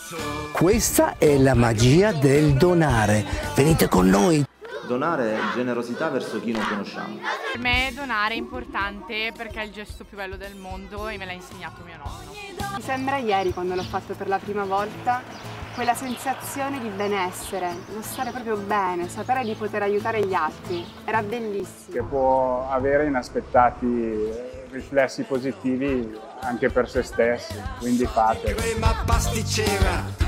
Questa è la magia del donare. Venite con noi. Donare è generosità verso chi non conosciamo. Per me donare è importante perché è il gesto più bello del mondo e me l'ha insegnato mio nonno. Mi sembra ieri quando l'ho fatto per la prima volta, quella sensazione di benessere, lo stare proprio bene, sapere di poter aiutare gli altri, era bellissimo. Che può avere inaspettati riflessi positivi anche per se stessi, quindi fatelo.